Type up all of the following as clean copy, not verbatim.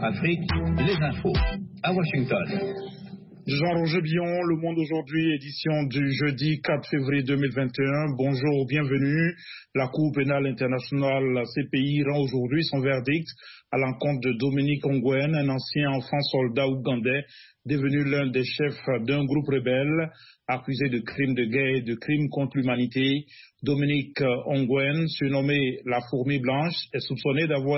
VOA Afrique, les infos. À Washington. Jean-Roger Billon, Le Monde aujourd'hui, édition du jeudi 4 février 2021. Bonjour, bienvenue. La Cour pénale internationale CPI rend aujourd'hui son verdict à l'encontre de Dominique Ongwen, un ancien enfant soldat ougandais devenu l'un des chefs d'un groupe rebelle accusé de crimes de guerre et de crimes contre l'humanité. Dominique Ongwen, surnommé la fourmi blanche, est soupçonné d'avoir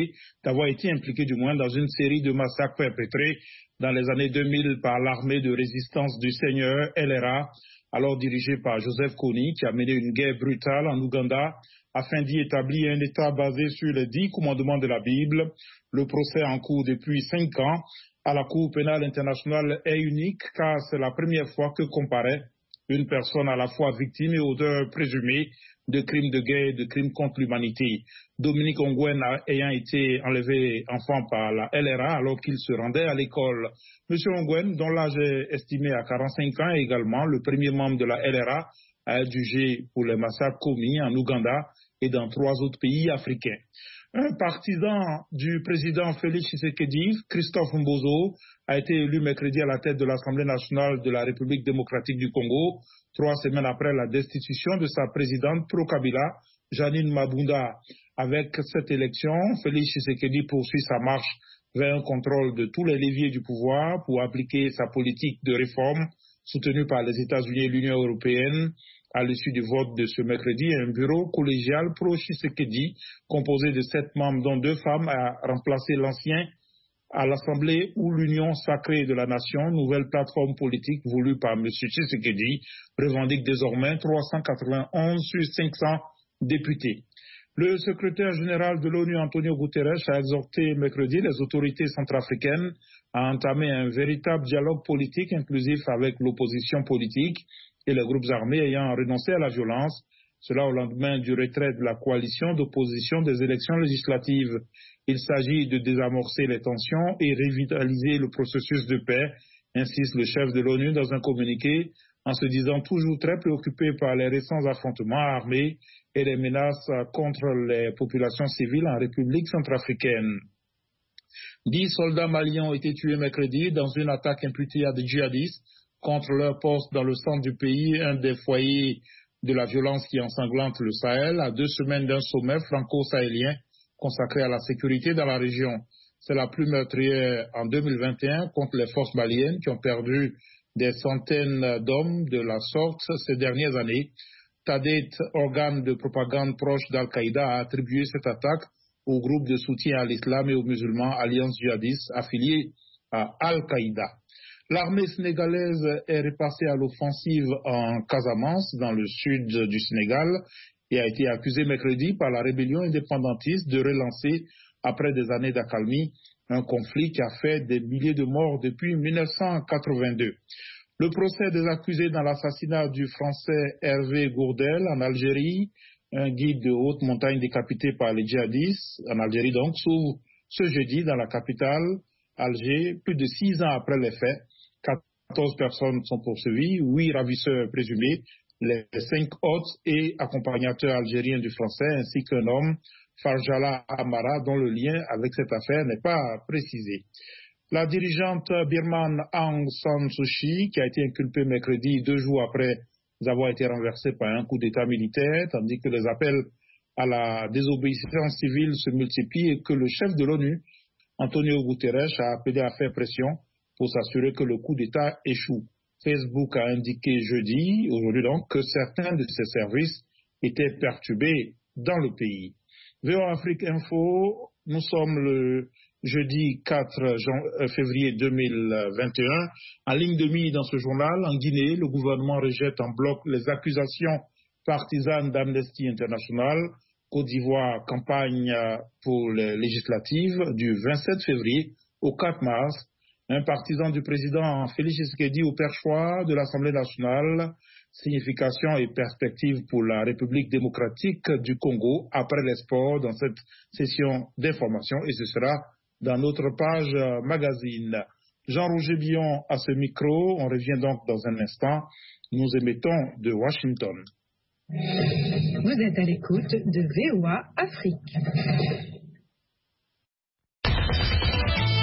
été impliqué dans une série de massacres perpétrés dans les années 2000 par l'armée de résistance du Seigneur, LRA, alors dirigée par Joseph Kony, qui a mené une guerre brutale en Ouganda afin d'y établir un État basé sur les 10 commandements de la Bible. Le procès en cours depuis 5 ans à la Cour pénale internationale est unique car c'est la première fois que comparaît une personne à la fois victime et auteur présumé de crimes de guerre et de crimes contre l'humanité. Dominique Ongwen ayant été enlevé enfant par la LRA alors qu'il se rendait à l'école. Monsieur Ongwen, dont l'âge est estimé à 45 ans, est également le premier membre de la LRA à être jugé pour les massacres commis en Ouganda et dans 3 autres pays africains. Un partisan du président Félix Tshisekedi, Christophe Mbozo, a été élu mercredi à la tête de l'Assemblée nationale de la République démocratique du Congo, 3 semaines après la destitution de sa présidente pro-Kabila, Janine Mabunda. Avec cette élection, Félix Tshisekedi poursuit sa marche vers un contrôle de tous les leviers du pouvoir pour appliquer sa politique de réforme soutenue par les États-Unis et l'Union européenne. À l'issue du vote de ce mercredi, un bureau collégial pro-Tshisekedi, composé de 7 membres, dont 2 femmes, a remplacé l'ancien à l'Assemblée ou l'Union sacrée de la nation, nouvelle plateforme politique voulue par M. Tshisekedi, revendique désormais 391 sur 500 députés. Le secrétaire général de l'ONU, Antonio Guterres, a exhorté mercredi les autorités centrafricaines à entamer un véritable dialogue politique inclusif avec l'opposition politique et les groupes armés ayant renoncé à la violence, cela au lendemain du retrait de la coalition d'opposition des élections législatives. Il s'agit de désamorcer les tensions et revitaliser le processus de paix, insiste le chef de l'ONU dans un communiqué, en se disant toujours très préoccupé par les récents affrontements armés et les menaces contre les populations civiles en République centrafricaine. 10 soldats maliens ont été tués mercredi dans une attaque imputée à des djihadistes contre leur poste dans le centre du pays, un des foyers de la violence qui ensanglante le Sahel, à 2 semaines d'un sommet franco-sahélien consacré à la sécurité dans la région. C'est la plus meurtrière en 2021 contre les forces maliennes qui ont perdu des centaines d'hommes de la sorte ces dernières années. Tadet, organe de propagande proche d'Al-Qaïda, a attribué cette attaque au groupe de soutien à l'islam et aux musulmans Alliance djihadiste affiliée à Al-Qaïda. L'armée sénégalaise est repassée à l'offensive en Casamance, dans le sud du Sénégal, et a été accusée mercredi par la rébellion indépendantiste de relancer, après des années d'accalmie, un conflit qui a fait des milliers de morts depuis 1982. Le procès des accusés dans l'assassinat du Français Hervé Gourdel en Algérie, un guide de haute montagne décapité par les djihadistes, en Algérie donc, s'ouvre ce jeudi dans la capitale, Alger, plus de 6 ans après les faits. 14 personnes sont poursuivies, 8 ravisseurs présumés, les 5 hôtes et accompagnateurs algériens du Français, ainsi qu'un homme, Farjala Amara, dont le lien avec cette affaire n'est pas précisé. La dirigeante birmane Aung San Suu Kyi, qui a été inculpée mercredi 2 jours après avoir été renversée par un coup d'État militaire, tandis que les appels à la désobéissance civile se multiplient et que le chef de l'ONU, Antonio Guterres, a appelé à faire pression pour s'assurer que le coup d'État échoue. Facebook a indiqué aujourd'hui donc, que certains de ses services étaient perturbés dans le pays. VOA Afrique Info, nous sommes le jeudi 4 février 2021. En ligne de mire dans ce journal, en Guinée, le gouvernement rejette en bloc les accusations partisanes d'Amnesty International. Côte d'Ivoire, campagne pour les législatives du 27 février au 4 mars. Un partisan du président Félix Tshisekedi au perchoir de l'Assemblée nationale, signification et perspective pour la République démocratique du Congo après les sports dans cette session d'information, et ce sera dans notre page magazine. Jean-Roger Billon à ce micro, on revient donc dans un instant, nous émettons de Washington. Vous êtes à l'écoute de VOA Afrique.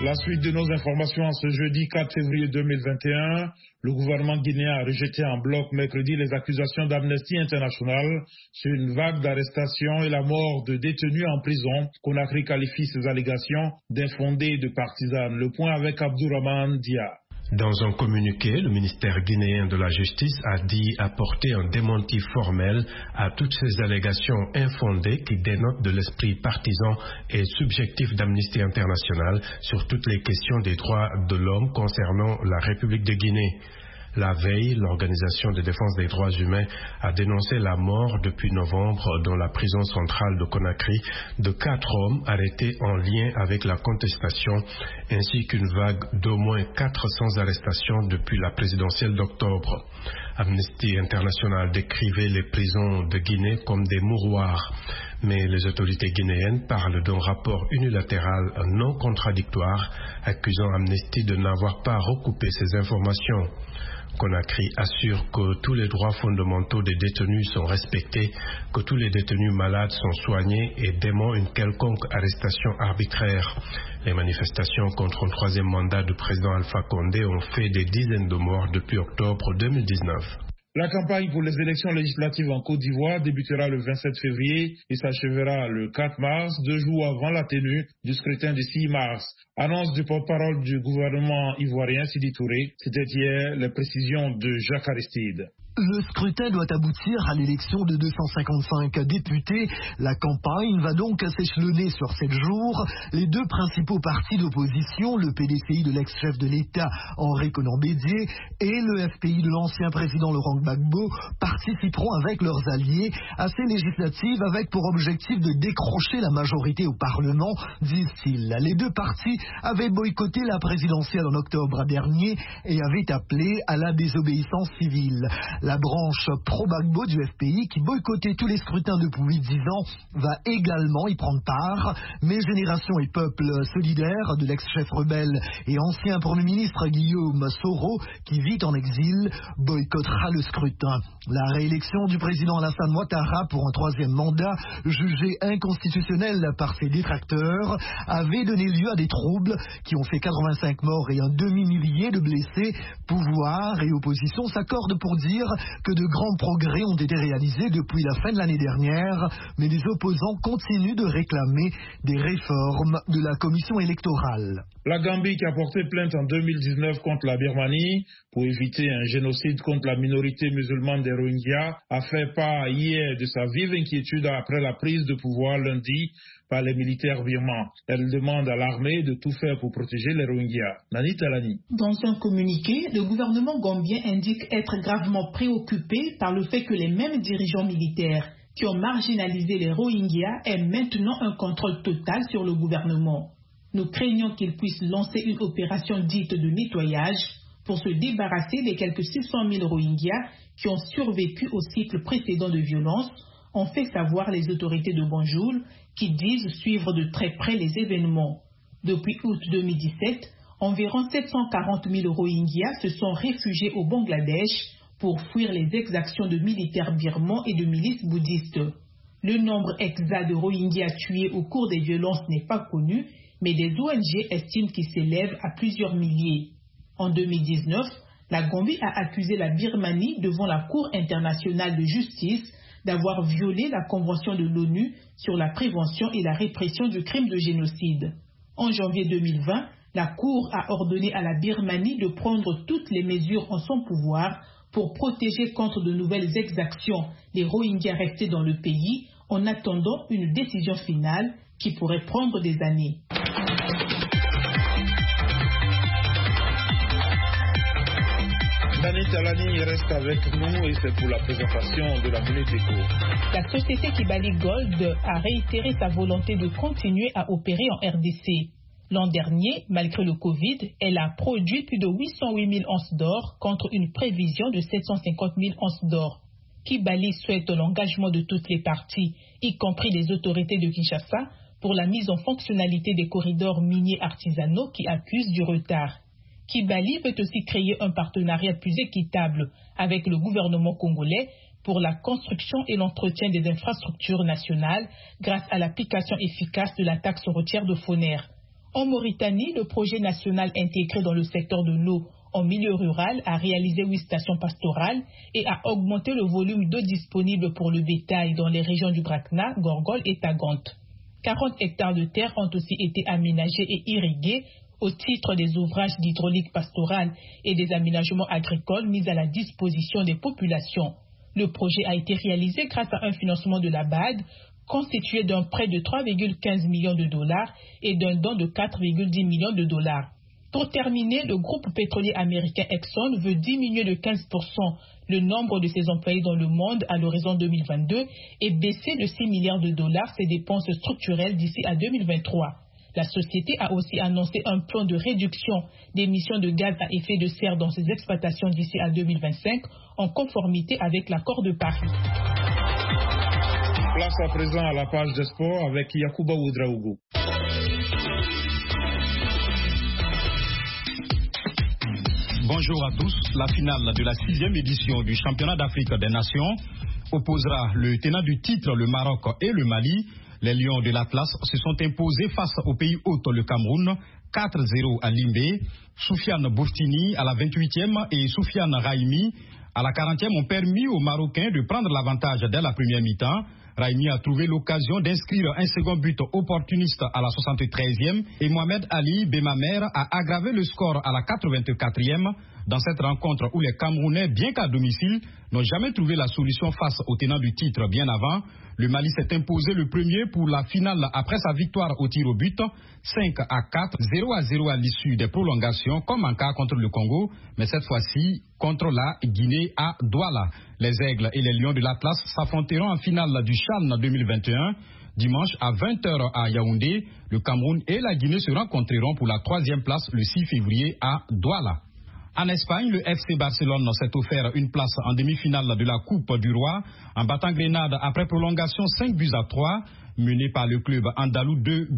La suite de nos informations ce jeudi 4 février 2021, le gouvernement guinéen a rejeté en bloc mercredi les accusations d'Amnesty International sur une vague d'arrestations et la mort de détenus en prison. Conakry qualifie ces allégations d'infondées et de partisanes. Le point avec Abdourahmane Dia. Dans un communiqué, le ministère guinéen de la Justice a dit apporter un démenti formel à toutes ces allégations infondées qui dénotent de l'esprit partisan et subjectif d'Amnesty International sur toutes les questions des droits de l'homme concernant la République de Guinée. La veille, l'Organisation de défense des droits humains a dénoncé la mort depuis novembre dans la prison centrale de Conakry de 4 hommes arrêtés en lien avec la contestation, ainsi qu'une vague d'au moins 400 arrestations depuis la présidentielle d'octobre. Amnesty International décrivait les prisons de Guinée comme des mouroirs, mais les autorités guinéennes parlent d'un rapport unilatéral non contradictoire, accusant Amnesty de n'avoir pas recoupé ces informations. Conakry assure que tous les droits fondamentaux des détenus sont respectés, que tous les détenus malades sont soignés et dément une quelconque arrestation arbitraire. Les manifestations contre un troisième mandat du président Alpha Condé ont fait des dizaines de morts depuis octobre 2019. La campagne pour les élections législatives en Côte d'Ivoire débutera le 27 février et s'achèvera le 4 mars, 2 jours avant la tenue du scrutin du 6 mars. Annonce du porte-parole du gouvernement ivoirien Sidi Touré. C'était hier les précisions de Jacques Aristide. Le scrutin doit aboutir à l'élection de 255 députés. La campagne va donc s'échelonner sur 7 jours. Les 2 principaux partis d'opposition, le PDCI de l'ex-chef de l'État Henri Konan Bédié et le FPI de l'ancien président Laurent Gbagbo, participeront avec leurs alliés à ces législatives avec pour objectif de décrocher la majorité au Parlement, disent-ils. Les 2 partis avaient boycotté la présidentielle en octobre dernier et avaient appelé à la désobéissance civile. La branche pro-Gbagbo du FPI, qui boycottait tous les scrutins depuis 10 ans, va également y prendre part. Mais Génération et Peuple solidaire de l'ex-chef rebelle et ancien Premier ministre Guillaume Soro, qui vit en exil, boycottera le scrutin. La réélection du président Alassane Ouattara pour un 3e mandat, jugé inconstitutionnel par ses détracteurs, avait donné lieu à des troubles qui ont fait 85 morts et un demi-millier de blessés. Pouvoir et opposition s'accordent pour dire que de grands progrès ont été réalisés depuis la fin de l'année dernière, mais les opposants continuent de réclamer des réformes de la commission électorale. La Gambie, qui a porté plainte en 2019 contre la Birmanie pour éviter un génocide contre la minorité musulmane des Rohingyas, a fait part hier de sa vive inquiétude après la prise de pouvoir lundi par les militaires birmans. Elle demande à l'armée de tout faire pour protéger les Rohingyas. Nani Talani. Dans un communiqué, le gouvernement gambien indique être gravement préoccupé par le fait que les mêmes dirigeants militaires qui ont marginalisé les Rohingyas aient maintenant un contrôle total sur le gouvernement. Nous craignons qu'ils puissent lancer une opération dite de nettoyage pour se débarrasser des quelques 600 000 Rohingyas qui ont survécu au cycle précédent de violence, ont fait savoir les autorités de Banjul, qui disent suivre de très près les événements. Depuis août 2017, environ 740 000 Rohingyas se sont réfugiés au Bangladesh pour fuir les exactions de militaires birmans et de milices bouddhistes. Le nombre exact de Rohingyas tués au cours des violences n'est pas connu, mais des ONG estiment qu'il s'élève à plusieurs milliers. En 2019, la Gambie a accusé la Birmanie devant la Cour internationale de justice d'avoir violé la Convention de l'ONU sur la prévention et la répression du crime de génocide. En janvier 2020, la Cour a ordonné à la Birmanie de prendre toutes les mesures en son pouvoir pour protéger contre de nouvelles exactions les Rohingyas restés dans le pays en attendant une décision finale qui pourrait prendre des années. Nani Talani reste avec nous et c'est pour la présentation de la Minute Éco. La société Kibali Gold a réitéré sa volonté de continuer à opérer en RDC. L'an dernier, malgré le Covid, elle a produit plus de 808 000 onces d'or contre une prévision de 750 000 onces d'or. Kibali souhaite l'engagement de toutes les parties, y compris les autorités de Kinshasa, pour la mise en fonctionnalité des corridors miniers artisanaux qui accusent du retard. Kibali veut aussi créer un partenariat plus équitable avec le gouvernement congolais pour la construction et l'entretien des infrastructures nationales grâce à l'application efficace de la taxe routière de Foner. En Mauritanie, le projet national intégré dans le secteur de l'eau en milieu rural a réalisé 8 stations pastorales et a augmenté le volume d'eau disponible pour le bétail dans les régions du Brakna, Gorgol et Tagante. 40 hectares de terre ont aussi été aménagés et irrigués au titre des ouvrages d'hydraulique pastorale et des aménagements agricoles mis à la disposition des populations. Le projet a été réalisé grâce à un financement de la BAD, constitué d'un prêt de 3,15 millions de dollars et d'un don de 4,10 millions de dollars. Pour terminer, le groupe pétrolier américain Exxon veut diminuer de 15% le nombre de ses employés dans le monde à l'horizon 2022 et baisser de 6 milliards de dollars ses dépenses structurelles d'ici à 2023. La société a aussi annoncé un plan de réduction d'émissions de gaz à effet de serre dans ses exploitations d'ici à 2025 en conformité avec l'accord de Paris. Place à présent à la page des sports avec Yacouba Ouedraogo. Bonjour à tous. La finale de la 6e édition du championnat d'Afrique des Nations opposera le tenant du titre, le Maroc, et le Mali. Les Lions de l'Atlas se sont imposés face au pays hôte, le Cameroun, 4-0 à Limbé. Soufiane Bouftini à la 28e et Soufiane Raimi à la 40e ont permis aux Marocains de prendre l'avantage dès la première mi-temps. Raimi a trouvé l'occasion d'inscrire un second but opportuniste à la 73e et Mohamed Ali Bemamer a aggravé le score à la 84e. Dans cette rencontre où les Camerounais, bien qu'à domicile, n'ont jamais trouvé la solution face au tenant du titre bien avant, le Mali s'est imposé le premier pour la finale après sa victoire au tir au but, 5-4, 0-0 à l'issue des prolongations, comme en cas contre le Congo, mais cette fois-ci contre la Guinée à Douala. Les Aigles et les Lions de l'Atlas s'affronteront en finale du CHAN 2021. Dimanche à 20h à Yaoundé, le Cameroun et la Guinée se rencontreront pour la 3e place le 6 février à Douala. En Espagne, le FC Barcelone s'est offert une place en demi-finale de la Coupe du Roi en battant Grenade après prolongation 5-3. Mené par le club andalou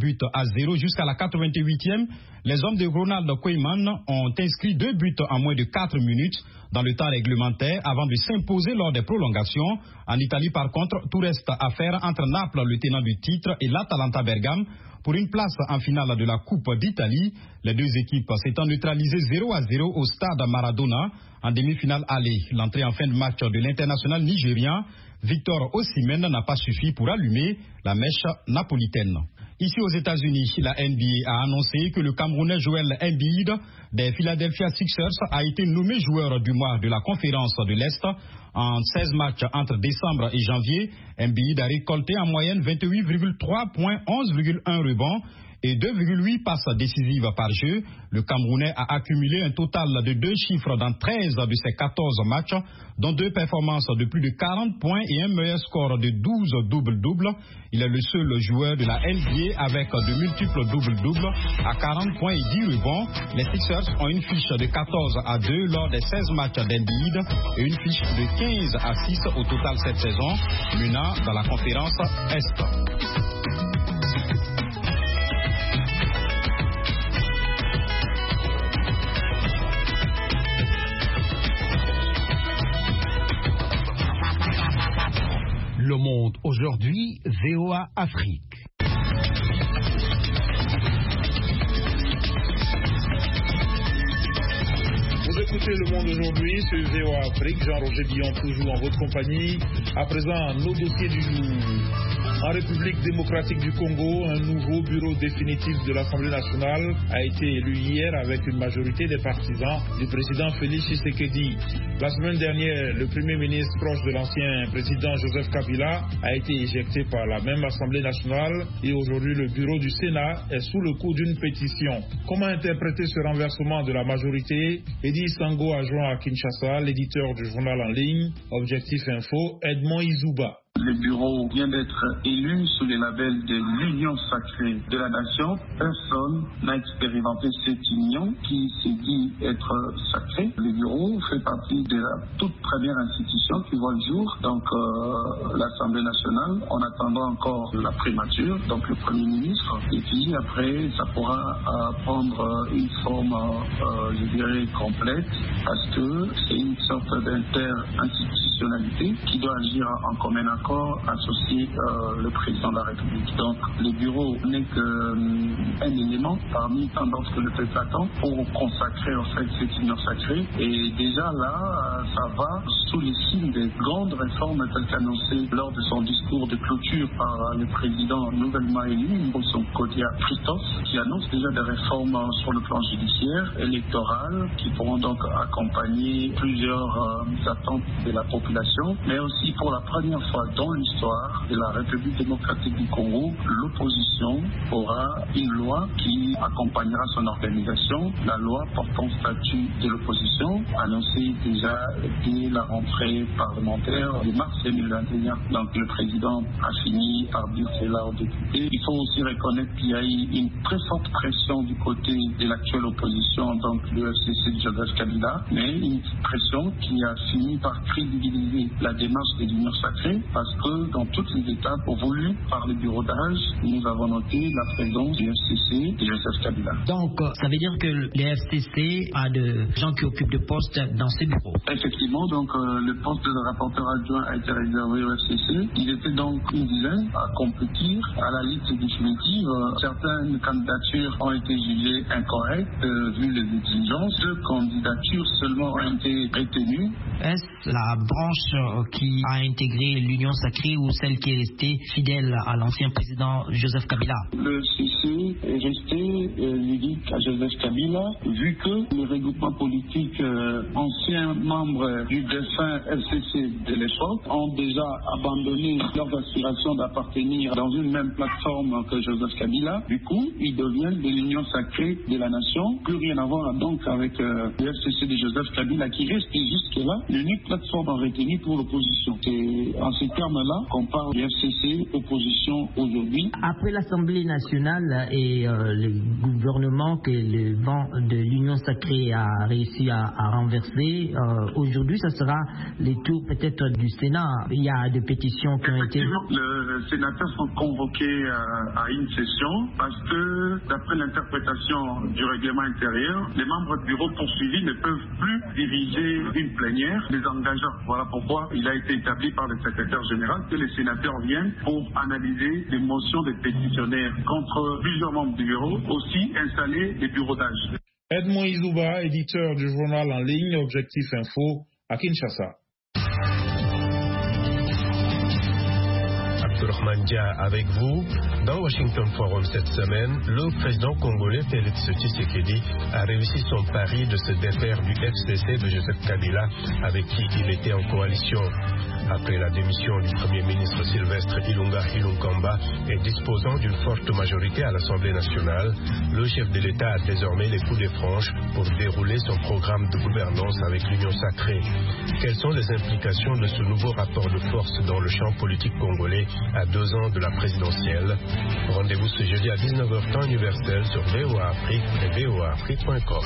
2-0 jusqu'à la 88e, les hommes de Ronald Koeman ont inscrit 2 buts en moins de 4 minutes dans le temps réglementaire avant de s'imposer lors des prolongations. En Italie, par contre, tout reste à faire entre Naples, le tenant du titre, et l'Atalanta Bergame pour une place en finale de la Coupe d'Italie. Les deux équipes s'étant neutralisées 0-0 au stade Maradona en demi-finale aller. L'entrée en fin de match de l'international nigérian Victor Osimhen n'a pas suffi pour allumer la mèche napolitaine. Ici aux États-Unis, la NBA a annoncé que le Camerounais Joel Embiid des Philadelphia Sixers a été nommé joueur du mois de la conférence de l'Est. En 16 matchs entre décembre et janvier, Embiid a récolté en moyenne 28,3 points, 11,1 rebonds et 2,8 passes décisives par jeu. Le Camerounais a accumulé un total de 2 chiffres dans 13 de ses 14 matchs, dont 2 performances de plus de 40 points et un meilleur score de 12 double-double. Il est le seul joueur de la NBA avec de multiples double-double à 40 points et 10 rebonds. Les Sixers ont une fiche de 14-2 lors des 16 matchs d'Embiid et une fiche de 15-6 au total cette saison, menant dans la conférence Est. Le Monde aujourd'hui, VOA Afrique. Vous écoutez Le Monde aujourd'hui sur VOA Afrique. Jean-Roger Billon toujours en votre compagnie. À présent, nos dossiers du jour. En République démocratique du Congo, un nouveau bureau définitif de l'Assemblée nationale a été élu hier avec une majorité des partisans du président Félix Tshisekedi. La semaine dernière, le premier ministre proche de l'ancien président Joseph Kabila a été éjecté par la même Assemblée nationale et aujourd'hui le bureau du Sénat est sous le coup d'une pétition. Comment interpréter ce renversement de la majorité? Eddy Sango a joint à Kinshasa l'éditeur du journal en ligne Objectif Info, Edmond Izouba. Le bureau vient d'être élu sous le label de l'Union sacrée de la nation. Personne n'a expérimenté cette union qui se dit être sacrée. Le bureau fait partie de la toute première institution qui voit le jour. Donc l'Assemblée nationale, on attendra encore la primature, donc le Premier ministre. Et puis après, ça pourra prendre une forme, je dirais, complète, parce que c'est une sorte d'inter-institution conditionnalité qui doit agir en commun accord, associer le président de la République. Donc le bureau n'est qu'un élément parmi tant d'autres que le peuple attend pour consacrer en fait cette union sacrée. Et déjà là, ça va sous les signes des grandes réformes telles qu'annoncées lors de son discours de clôture par le président nouvellement élu, son côté Christophe, qui annonce déjà des réformes sur le plan judiciaire, électoral, qui pourront donc accompagner plusieurs attentes de la population, mais aussi pour la première fois dans l'histoire de la République démocratique du Congo, l'opposition aura une loi qui accompagnera son organisation, la loi portant statut de l'opposition, annoncée déjà dès la rentrée parlementaire de mars 2021. Donc le président a fini par dire cela aux députés. Il faut aussi reconnaître qu'il y a eu une très forte pression du côté de l'actuelle opposition, donc le FCC de Joseph Kabila, mais une pression qui a fini par crédibiliser la démarche de l'Union sacrée, parce que dans toutes les étapes voulues par le bureau d'âge, nous avons noté la présence du FCC de Joseph Kabila. Donc, ça veut dire que le FCC a de gens qui occupent de postes dans ces bureaux. Effectivement, donc le poste de rapporteur adjoint a été réservé au FCC. Il était donc une dizaine à compétir à la liste définitive. Certaines candidatures ont été jugées incorrectes vu les exigences. 2 candidatures seulement ont été retenues. Est-ce la branche qui a intégré l'Union sacrée ou celle qui est restée fidèle à l'ancien président Joseph Kabila? Le FCC est resté lidique à Joseph Kabila, vu que les regroupements politiques anciens membres du défunt FCC de l'époque ont déjà abandonné leurs aspirations d'appartenir dans une même plateforme que Joseph Kabila. Du coup, ils deviennent de l'Union sacrée de la nation. Plus rien à voir donc avec le FCC de Joseph Kabila qui reste jusque-là l'unique plateforme retenue pour l'opposition. C'est en ces termes-là qu'on parle du FCC opposition aujourd'hui. Après l'Assemblée nationale et le gouvernement que le vent de l'Union sacrée a réussi à renverser, aujourd'hui, ça sera les tours peut-être du Sénat. Il y a des pétitions qui ont été... Les sénateurs sont convoqués à une session parce que, d'après l'interprétation du règlement intérieur, les membres du bureau poursuivis ne peuvent plus diriger une plénière des engageants. Voilà pourquoi il a été établi par le secrétaire général que les sénateurs viennent pour analyser les motions des pétitionnaires contre plusieurs membres du bureau, aussi installer des bureaux d'âge. Edmond Izouba, éditeur du journal en ligne Objectif Info à Kinshasa. Abdourahmane Dia avec vous. Dans Washington Forum cette semaine, le président congolais Félix Tshisekedi a réussi son pari de se défaire du FCC de Joseph Kabila avec qui il était en coalition. Après la démission du Premier ministre Sylvestre Ilunga Ilunkamba et disposant d'une forte majorité à l'Assemblée nationale, le chef de l'État a désormais les coups de franche pour dérouler son programme de gouvernance avec l'Union sacrée. Quelles sont les implications de ce nouveau rapport de force dans le champ politique congolais à 2 ans de la présidentielle? Rendez-vous ce jeudi à 19h temps universel sur VOA Afrique et voaafrique.com.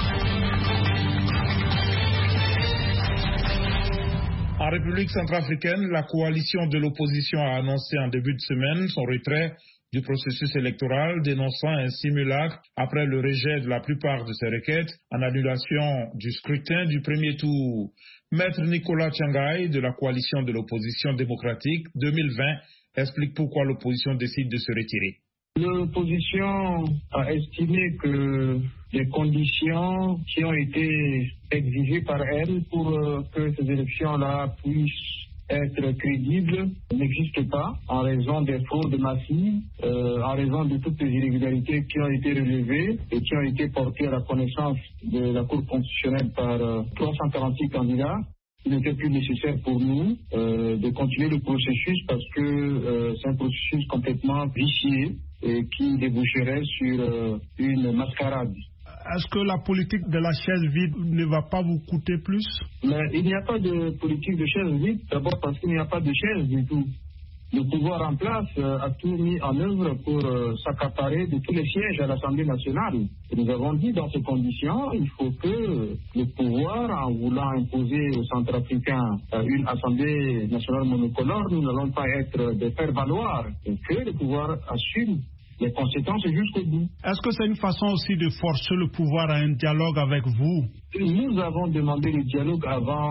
En République centrafricaine, la coalition de l'opposition a annoncé en début de semaine son retrait du processus électoral, dénonçant un simulacre après le rejet de la plupart de ses requêtes en annulation du scrutin du premier tour. Maître Nicolas Tchangaï de la coalition de l'opposition démocratique 2020 explique pourquoi l'opposition décide de se retirer. L'opposition a estimé que les conditions qui ont été exigées par elle pour que ces élections-là puissent être crédibles n'existent pas en raison des fraudes massives, en raison de toutes les irrégularités qui ont été relevées et qui ont été portées à la connaissance de la Cour constitutionnelle par 346 candidats. Il n'était plus nécessaire pour nous de continuer le processus parce que c'est un processus complètement vicié et qui déboucherait sur une mascarade. Est-ce que la politique de la chaise vide ne va pas vous coûter plus? Mais il n'y a pas de politique de chaise vide, d'abord parce qu'il n'y a pas de chaise du tout. Le pouvoir en place a tout mis en œuvre pour s'accaparer de tous les sièges à l'Assemblée nationale. Et nous avons dit dans ces conditions, il faut que le pouvoir, en voulant imposer aux Centrafricains une Assemblée nationale monocolore, nous n'allons pas être des faire-valoir, et que le pouvoir assume les conséquences jusqu'au bout. Est-ce que c'est une façon aussi de forcer le pouvoir à un dialogue avec vous? Nous avons demandé le dialogue avant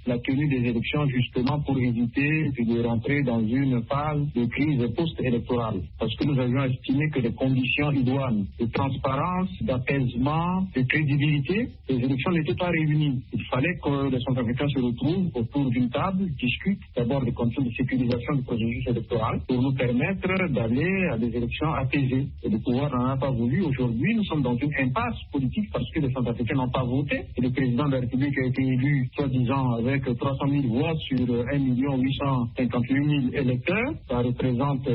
la tenue des élections justement pour éviter de rentrer dans une phase de crise post-électorale. Parce que nous avions estimé que les conditions idoines de transparence, d'apaisement, de crédibilité, les élections n'étaient pas réunies. Il fallait que les Centrafricains se retrouvent autour d'une table, discutent d'abord des conditions de sécurisation du processus électoral pour nous permettre d'aller à des élections apaisées. Et le pouvoir n'en a pas voulu. Aujourd'hui, nous sommes dans une impasse politique parce que les Centrafricains n'ont pas voté. Et le président de la République a été élu, soi-disant, avec 300 000 voix sur 1 858 000 électeurs. Ça représente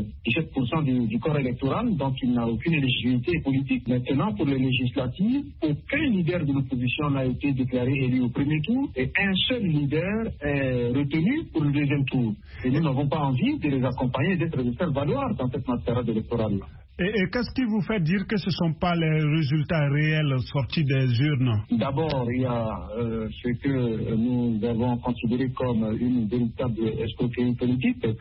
17% du corps électoral, donc il n'a aucune éligibilité politique. Maintenant, pour les législatives, aucun leader de l'opposition n'a été déclaré élu au premier tour et un seul leader est retenu pour le deuxième tour. Et nous n'avons pas envie de les accompagner et d'être de faire valoir dans cette mascarade électorale. Et qu'est-ce qui vous fait dire que ce ne sont pas les résultats réels sortis des urnes? D'abord, il y a ce que nous avons considéré comme une véritable escroquerie politique, que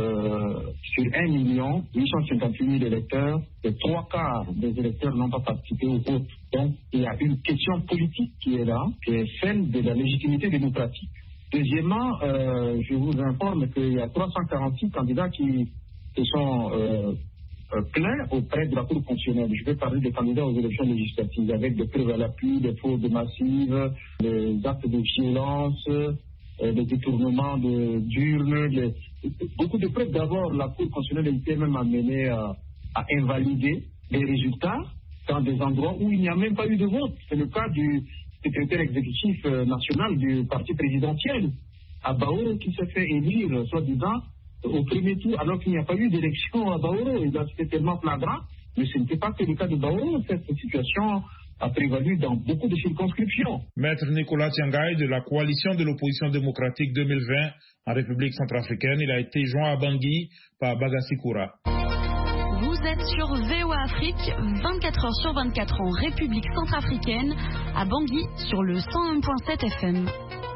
sur 1 858 000 électeurs, les 3/4 des électeurs n'ont pas participé au vote. Donc, il y a une question politique qui est là, qui est celle de la légitimité démocratique. Deuxièmement, je vous informe qu'il y a 346 candidats qui se sont plein auprès de la Cour constitutionnelle. Je vais parler des candidats aux élections législatives avec des preuves à l'appui, des fraudes massives, des actes de violence, des détournements d'urnes, beaucoup de preuves. D'abord, la Cour constitutionnelle était même amenée à invalider les résultats dans des endroits où il n'y a même pas eu de vote. C'est le cas du secrétaire exécutif national du parti présidentiel, à Baoro, qui s'est fait élire, soi-disant, au premier tour, alors qu'il n'y a pas eu d'élection à Baoro. Et là, c'était tellement flagrant, mais ce n'était pas que le cas de Baoro. Cette situation a prévalu dans beaucoup de circonscriptions. Maître Nicolas Tiangaï de la coalition de l'opposition démocratique 2020 en République centrafricaine, il a été joint à Bangui par Bagassi Koura. Vous êtes sur VOA Afrique, 24 heures sur 24 en République centrafricaine, à Bangui sur le 101.7 FM.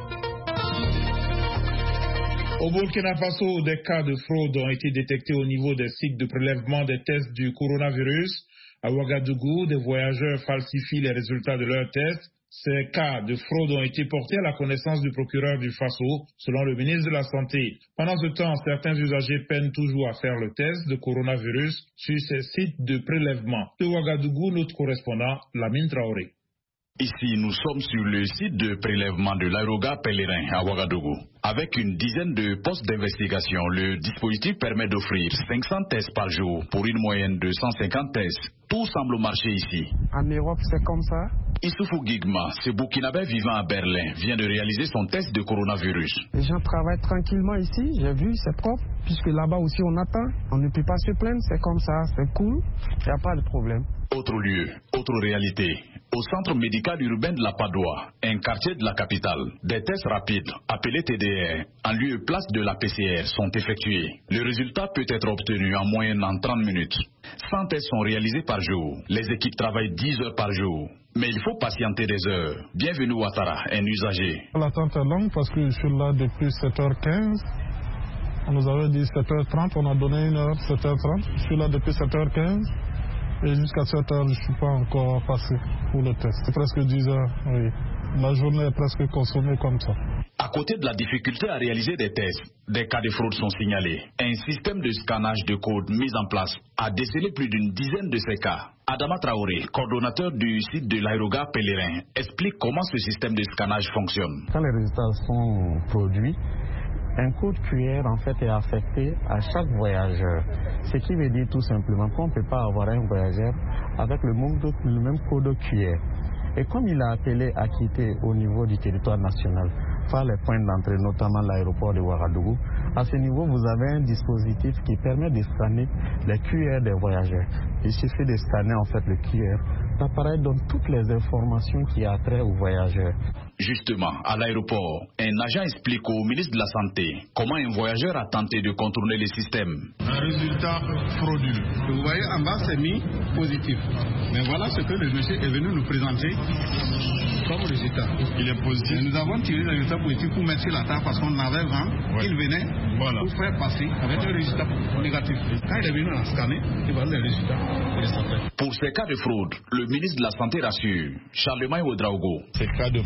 Au Burkina Faso, des cas de fraude ont été détectés au niveau des sites de prélèvement des tests du coronavirus. À Ouagadougou, des voyageurs falsifient les résultats de leurs tests. Ces cas de fraude ont été portés à la connaissance du procureur du Faso, selon le ministre de la Santé. Pendant ce temps, certains usagers peinent toujours à faire le test de coronavirus sur ces sites de prélèvement. De Ouagadougou, notre correspondant, Lamine Traoré. Ici, nous sommes sur le site de prélèvement de l'aérogare Pèlerin à Ouagadougou. Avec une dizaine de postes d'investigation, le dispositif permet d'offrir 500 tests par jour pour une moyenne de 150 tests. Tout semble marcher ici. En Europe, c'est comme ça. Issoufou Gigma, ce Burkinabé vivant à Berlin, vient de réaliser son test de coronavirus. Les gens travaillent tranquillement ici, j'ai vu, c'est propre, puisque là-bas aussi on attend. On ne peut pas se plaindre, c'est comme ça, c'est cool, il n'y a pas de problème. Autre lieu, autre réalité. Au centre médical urbain de la Padoue, un quartier de la capitale, des tests rapides, appelés TDR, en lieu et place de la PCR, sont effectués. Le résultat peut être obtenu en moyenne en 30 minutes. 100 tests sont réalisés par jour. Les équipes travaillent 10 heures par jour. Mais il faut patienter des heures. Bienvenue Ouattara, un usager. L'attente est longue parce que je suis là depuis 7h15. On nous avait dit 7h30, on a donné une heure, 7h30. Je suis là depuis 7h15. Et jusqu'à 7h, je ne suis pas encore passé pour le test. C'est presque 10 heures, oui. Ma journée est presque consommée comme ça. À côté de la difficulté à réaliser des tests, des cas de fraude sont signalés. Un système de scannage de code mis en place a décelé plus d'une dizaine de ces cas. Adama Traoré, coordonnateur du site de l'aérogare Pèlerin, explique comment ce système de scannage fonctionne. Quand les résultats sont produits, un code QR en fait est affecté à chaque voyageur. Ce qui veut dire tout simplement qu'on ne peut pas avoir un voyageur avec le même code QR. Et comme il a appelé à quitter au niveau du territoire national, par les points d'entrée, notamment l'aéroport de Ouagadougou, à ce niveau, vous avez un dispositif qui permet de scanner les QR des voyageurs. Il suffit de scanner en fait le QR. L'appareil donne toutes les informations qui a trait aux voyageurs. Justement, à l'aéroport, un agent explique au ministre de la Santé comment un voyageur a tenté de contourner le système. Un résultat frauduleux. Vous voyez, en bas, c'est mis positif. Mais voilà ce que le monsieur est venu nous présenter comme résultat. Il est positif. Et nous avons tiré le résultat positif pour mettre sur la table parce qu'on avait vent. Il venait pour faire passer avec un résultat négatif. Quand il est venu en scanner, il va les résultats. Pour ces cas de fraude, le ministre de la Santé rassure. Charlemagne Ouedraogo. Ces cas de fraude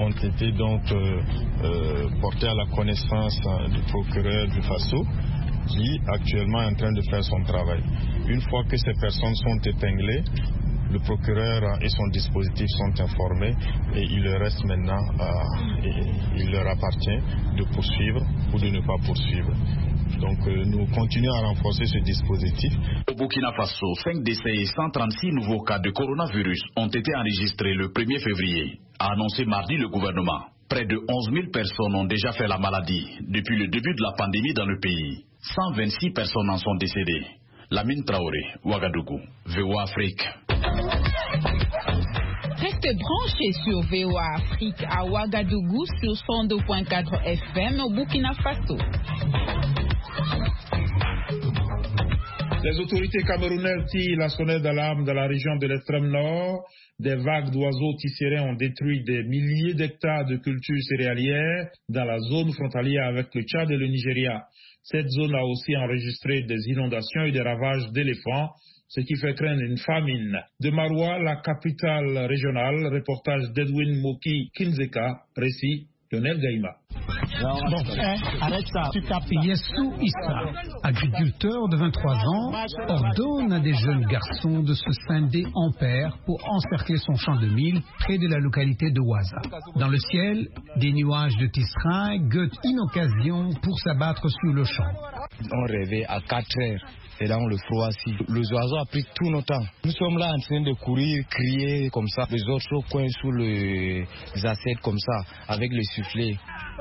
ont été donc portés à la connaissance du procureur du Faso, qui actuellement est en train de faire son travail. Une fois que ces personnes sont épinglées, le procureur et son dispositif sont informés et il leur reste maintenant, il leur appartient de poursuivre ou de ne pas poursuivre. Donc nous continuons à renforcer ce dispositif. Au Burkina Faso, 5 décès et 136 nouveaux cas de coronavirus ont été enregistrés le 1er février, a annoncé mardi le gouvernement. Près de 11 000 personnes ont déjà fait la maladie depuis le début de la pandémie dans le pays. 126 personnes en sont décédées. Lamine Traoré, Ouagadougou, VOA Afrique. Restez branchés sur VOA Afrique à Ouagadougou sur 102.4 FM au Burkina Faso. Les autorités camerounaises tirent la sonnette d'alarme dans la région de l'extrême nord. Des vagues d'oiseaux tisserands ont détruit des milliers d'hectares de cultures céréalières dans la zone frontalière avec le Tchad et le Nigeria. Cette zone a aussi enregistré des inondations et des ravages d'éléphants, ce qui fait craindre une famine. De Maroua, la capitale régionale, reportage d'Edwin Moki Kinzeka, récit Lionel Gaïma. Yassou Issa, agriculteur de 23 ans, ordonne à des jeunes garçons de se scinder en paires pour encercler son champ de mil près de la localité de Ouaza. Dans le ciel, des nuages de tisserand guettent une occasion pour s'abattre sur le champ. On rêvait à 4 heures. Et là, on le froissit. Les oiseaux ont pris tout notre temps. Nous sommes là en train de courir, crier comme ça. Les autres sont coincés sous les assiettes comme ça, avec les soufflets.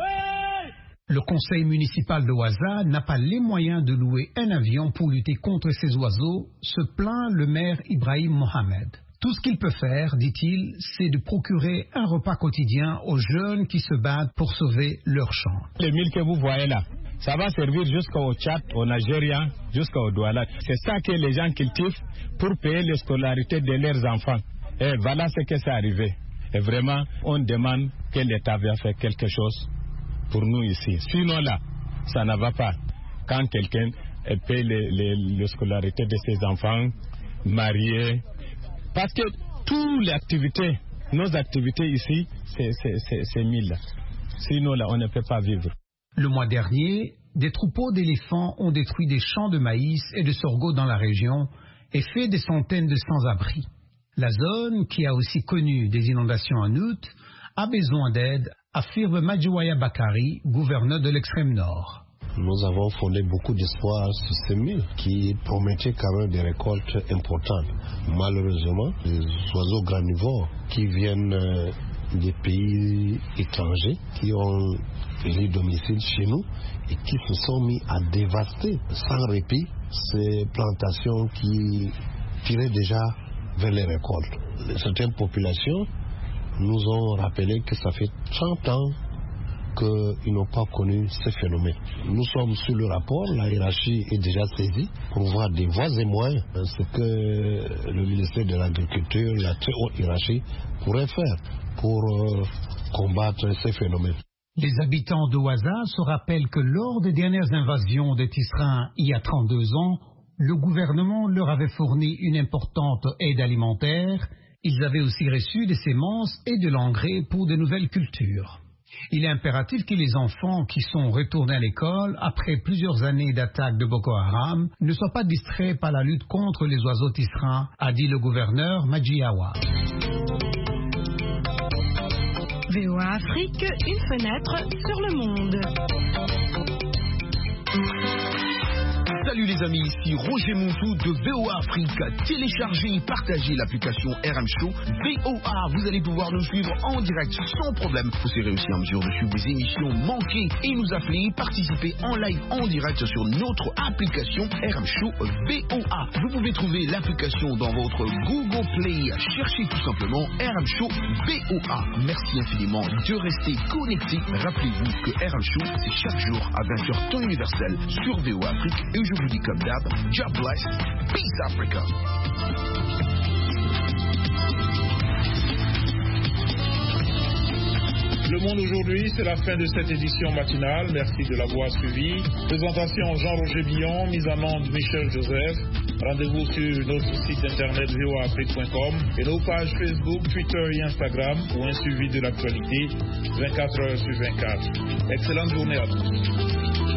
Le conseil municipal de Ouaza n'a pas les moyens de louer un avion pour lutter contre ces oiseaux, se plaint le maire Ibrahim Mohamed. Tout ce qu'il peut faire, dit-il, c'est de procurer un repas quotidien aux jeunes qui se battent pour sauver leur champ. Les milles que vous voyez là, ça va servir jusqu'au Tchad, au Nigeria, jusqu'au Douala. C'est ça que les gens cultivent pour payer les scolarités de leurs enfants. Et voilà ce qui s'est arrivé. Et vraiment, on demande que l'État vienne faire quelque chose pour nous ici. Sinon là, ça ne va pas. Quand quelqu'un paye les scolarités de ses enfants, mariés, parce que toutes les activités, nos activités ici, c'est 1000. Sinon là, on ne peut pas vivre. Le mois dernier, des troupeaux d'éléphants ont détruit des champs de maïs et de sorgho dans la région et fait des centaines de sans-abri. La zone, qui a aussi connu des inondations en août, a besoin d'aide, affirme Madjouaya Bakari, gouverneur de l'extrême nord. Nous avons fondé beaucoup d'espoir sur ces milles qui promettaient quand même des récoltes importantes. Malheureusement, les oiseaux granivores qui viennent des pays étrangers, qui ont les domiciles chez nous et qui se sont mis à dévaster sans répit ces plantations qui tiraient déjà vers les récoltes. Certaines populations nous ont rappelé que ça fait 30 ans qu'ils n'ont pas connu ces phénomènes. Nous sommes sur le rapport, la hiérarchie est déjà saisie pour voir des voies et moyens ce que le ministère de l'Agriculture, la très haute hiérarchie pourrait faire pour combattre ces phénomènes. Les habitants de Ouaza se rappellent que lors des dernières invasions des tisserands il y a 32 ans, le gouvernement leur avait fourni une importante aide alimentaire. Ils avaient aussi reçu des semences et de l'engrais pour de nouvelles cultures. Il est impératif que les enfants qui sont retournés à l'école après plusieurs années d'attaques de Boko Haram ne soient pas distraits par la lutte contre les oiseaux tisserands, a dit le gouverneur Madjiawa. VOA Afrique, une fenêtre sur le monde. Salut les amis, ici Roger Montou de VOA Afrique. Téléchargez et partagez l'application RM Show VOA. Vous allez pouvoir nous suivre en direct sans problème. Vous serez aussi en mesure de suivre des émissions manquées et nous appeler, participer en live en direct sur notre application RM Show VOA. Vous pouvez trouver l'application dans votre Google Play. Cherchez tout simplement RM Show VOA. Merci infiniment de rester connecté. Rappelez-vous que RM Show, c'est chaque jour à 20h temps universel sur VOA Afrique. Et je vous dis comme d'hab, God bless, peace Africa. Le Monde aujourd'hui, c'est la fin de cette édition matinale. Merci de l'avoir suivi. Présentation Jean-Roger Billon, mise en onde Michel Joseph. Rendez-vous sur notre site internet voaafrique.com et nos pages Facebook, Twitter et Instagram pour un suivi de l'actualité 24 heures sur 24. Excellente journée à tous.